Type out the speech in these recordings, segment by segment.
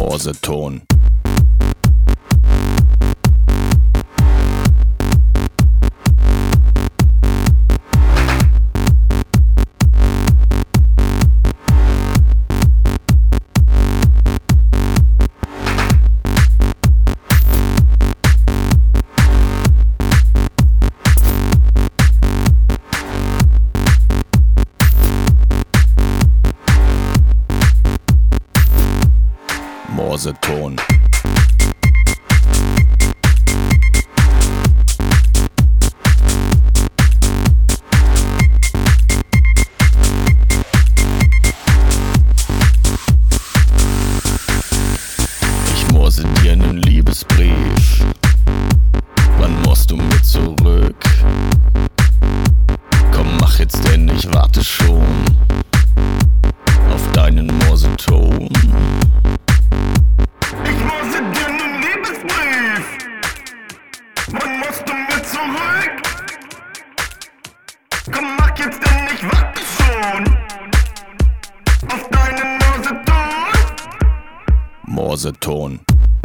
Morseton. Morseton. Ich morse dir einen Liebesbrief. Wann musst du mir zurück? Komm, mach jetzt denn, ich warte schon auf deinen Morseton. Wann musst du mir zurück? Komm, mach jetzt denn, ich warte schon auf deinen Morseton. Morseton.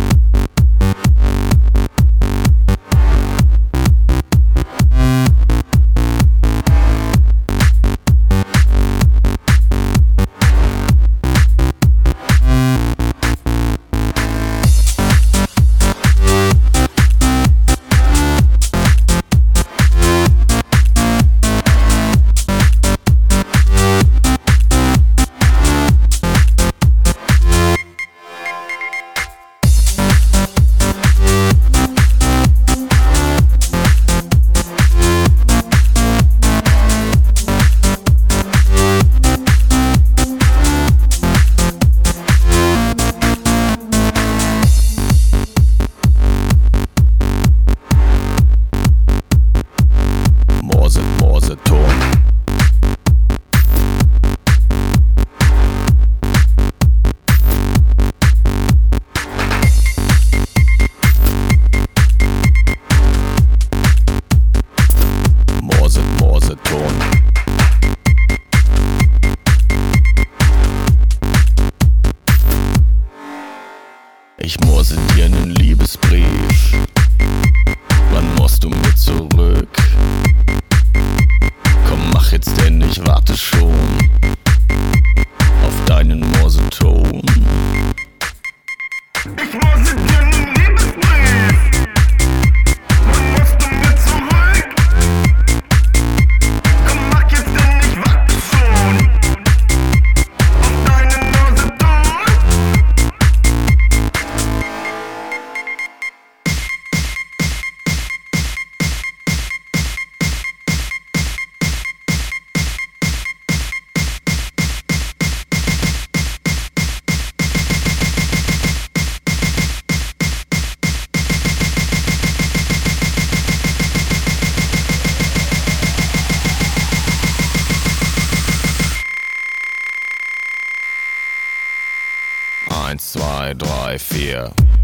Ich morse dir einen Liebesbrief. Wann musst du mir zurück? Komm, mach jetzt denn, ich warte schon auf deinen Morseton. Ich morse dir einen Liebesbrief. Wann musst du mir zurück? Komm, mach jetzt denn, ich warte schon auf deinen Morseton. Eins, zwei, drei, vier.